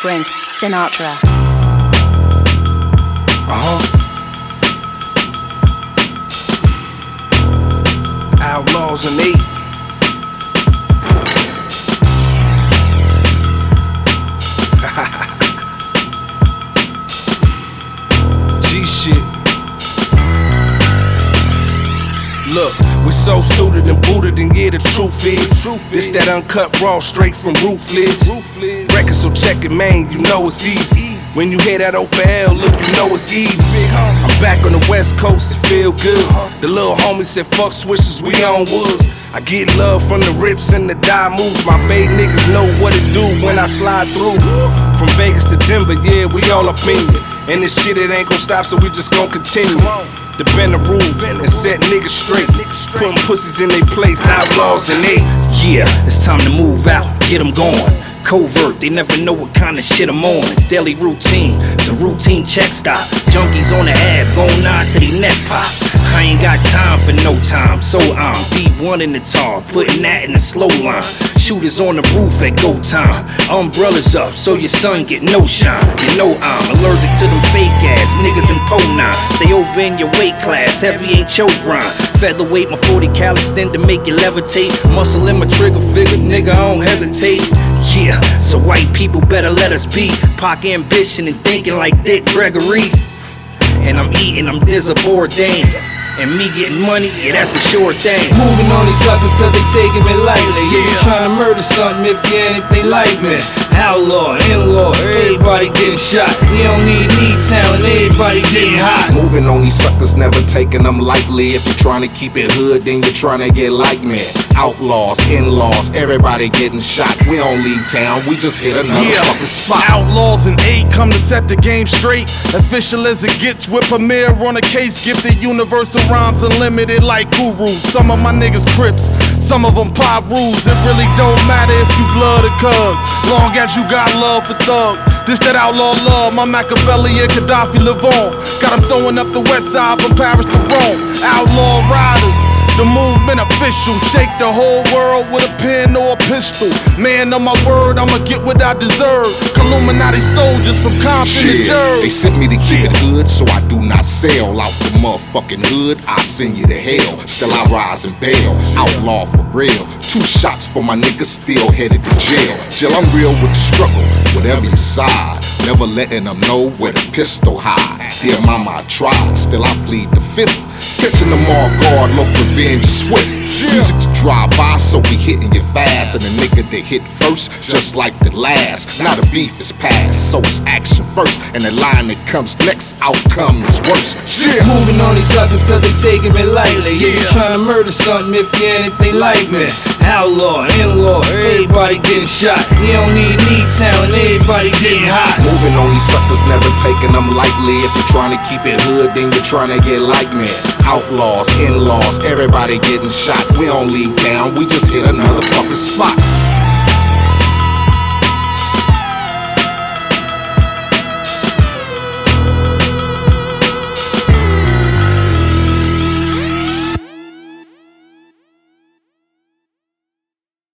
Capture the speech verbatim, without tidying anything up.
Brink Sinatra. Uh-huh. Outlaws and eight. G shit. Look, we so suited and booted, and yeah, the truth is, the truth this is. That uncut raw, straight from Ruthless. Ruthless. Record, so check it, man, you know it's easy. When you hear that O for L, look, you know it's easy. I'm back on the West Coast, it feel good. The little homie said, fuck switches, we on woods. I get love from the rips and the die moves. My bay niggas know what it do when I slide through. From Vegas to Denver, yeah, we all up in it. And this shit, it ain't gon' stop, so we just gon' continue to bend the rules and set niggas straight, putting pussies in their place, outlaws and eight. Yeah, it's time to move out, get them going. Covert, they never know what kind of shit I'm on. Daily routine, it's a routine check stop. Junkies on the ab, going on to the neck pop. I ain't got time for no time, so I'm beat one in the tar, putting that in the slow line. Shooters on the roof at go time. Umbrellas up, so your sun get no shine. You know I'm allergic to them fake ass niggas in Po nine. Stay over in your weight class, heavy ain't your grind. Featherweight, my forty cal extend to make you levitate. Muscle in my trigger figure, nigga, I don't hesitate. Yeah, so white people better let us be. Pac ambition and thinking like Dick Gregory. And I'm eating, I'm Dizza Bourdain. And me getting money, yeah, that's a sure thing. Moving on these suckers cause they taking me lightly. Yeah, you trying to murder something if you anything like me. Outlaw, in-law, everybody getting shot. You don't need need talent, everybody getting hot. Moving on these suckers, never taking them lightly. If you're trying to keep it hood, then you're trying to get like me. Outlaws, in-laws, everybody getting shot. We don't leave town, we just hit another yeah. fucking spot. Outlaws and eight come to set the game straight. Official as it gets with Premier on a case. Gifted universal rhymes unlimited like gurus. Some of my niggas Crips, some of them pop rules. It really don't matter if you blood or cuz, long as you got love for thugs. This that outlaw love, my Machiavelli and Gaddafi live on. Got them throwing up the west side from Paris to Rome. Outlaw riders, the movement official. Shake the whole world with a pen or a pistol. Man on my word, I'ma get what I deserve. Illuminati soldiers from Compton to Jersey. They sent me to keep it hood, so I do not sell out the motherfucking hood. I send you to hell, still I rise and bail. Outlaw for real, two shots for my niggas still headed to jail. Jill, I'm real with the struggle, whatever your side. Never letting them know where the pistol hide. Dear mama, I tried, still I plead the fifth. Catching them off guard, look, revenge is swift. Music to drive by, so we hitting you fast. And the nigga that hit first, just like the last. Now the beef is past, so it's action first. And the line that comes next, outcome is worse. Yeah. Moving on these suckers cause they taking me lightly. Yeah, you trying to murder something if you anything like me. Outlaw, in-law, everybody getting shot. You don't need need talent, everybody getting hot. Moving on these suckers, never taking them lightly. If you're trying to keep it hood, then you're trying to get like me. Outlaws, in-laws, everybody getting shot. We don't leave town, we just hit another fucking spot.